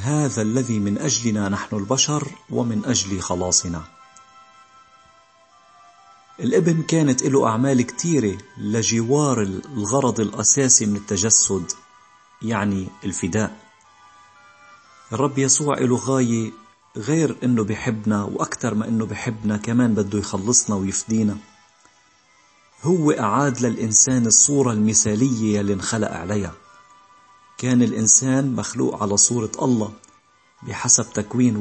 هذا الذي من أجلنا نحن البشر ومن أجل خلاصنا. الابن كانت له أعمال كتيرة لجوار الغرض الأساسي من التجسد، يعني الفداء. الرب يسوع له غاية غير أنه بيحبنا، وأكثر ما أنه بيحبنا كمان بده يخلصنا ويفدينا. هو أعاد للإنسان الصورة المثالية اللي انخلق عليها. كان الإنسان مخلوق على صورة الله بحسب تكوين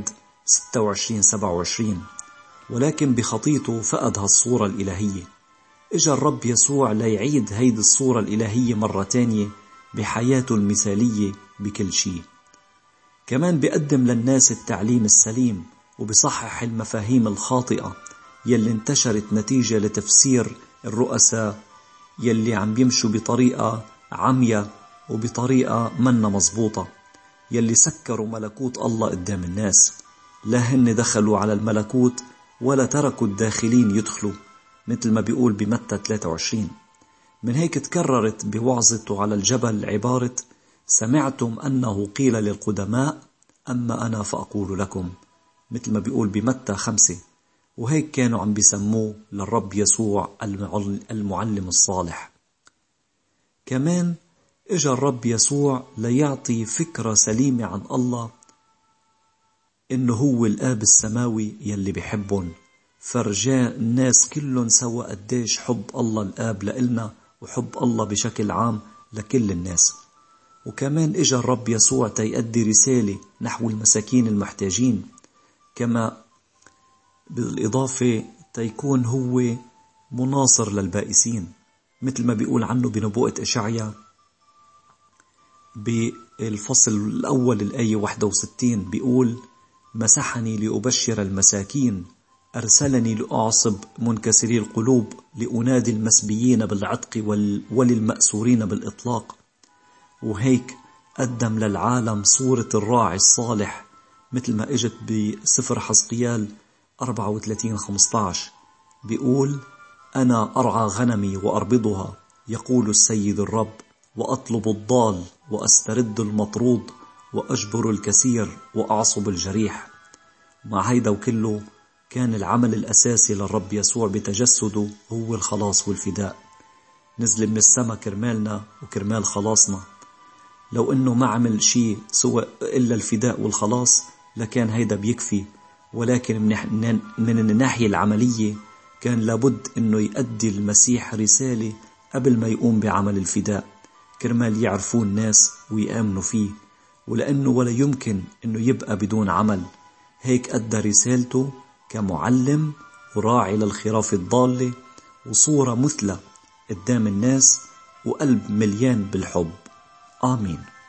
1:26-27، ولكن بخطيته فقد هالصورة الإلهية. إجا الرب يسوع ليعيد هيدي الصورة الإلهية مرة تانية بحياته المثالية بكل شيء. كمان بيقدم للناس التعليم السليم، وبصحح المفاهيم الخاطئة يلي انتشرت نتيجة لتفسير الرؤساء يلي عم بيمشوا بطريقة عمية وبطريقة منا مزبوطة، يلي سكروا ملكوت الله قدام الناس. لا هن دخلوا على الملكوت ولا تركوا الداخلين يدخلوا، مثل ما بيقول بمتى 23. من هيك تكررت بوعظته على الجبل عبارة سمعتم أنه قيل للقدماء أما أنا فأقول لكم، مثل ما بيقول بمتى 5. وهيك كانوا عم بيسموه للرب يسوع المعلم الصالح. كمان اجا الرب يسوع ليعطي فكرة سليمة عن الله، إنه هو الآب السماوي يلي بيحبهم. فرجاء الناس كلهم سوا قديش حب الله الآب لإلنا، وحب الله بشكل عام لكل الناس. وكمان اجا الرب يسوع تيأدي رسالة نحو المساكين المحتاجين، كما بالإضافة تيكون هو مناصر للبائسين، مثل ما بيقول عنه بنبوءة إشعيا بالفصل الأول الآية 61، بيقول مسحني لأبشر المساكين، أرسلني لأعصب منكسري القلوب، لأنادي المسبيين بالعتق وللمأسورين بالإطلاق. وهيك قدم للعالم صورة الراعي الصالح، مثل ما اجت بسفر حزقيال 34:15، بيقول أنا أرعى غنمي وأربضها، يقول السيد الرب، وأطلب الضال وأسترد المطرود، وأجبر الكثير وأعصب الجريح. مع هيدا وكله كان العمل الأساسي للرب يسوع بتجسده هو الخلاص والفداء. نزل من السماء كرمالنا وكرمال خلاصنا. لو أنه ما عمل شيء سوى إلا الفداء والخلاص لكان هيدا بيكفي، ولكن من الناحية العملية كان لابد أنه يؤدي المسيح رسالة قبل ما يقوم بعمل الفداء، كرمال يعرفون الناس ويآمنوا فيه. ولأنه ولا يمكن أنه يبقى بدون عمل، هيك أدى رسالته كمعلم وراعي للخراف الضالة، وصورة مثلى قدام الناس، وقلب مليان بالحب. آمين.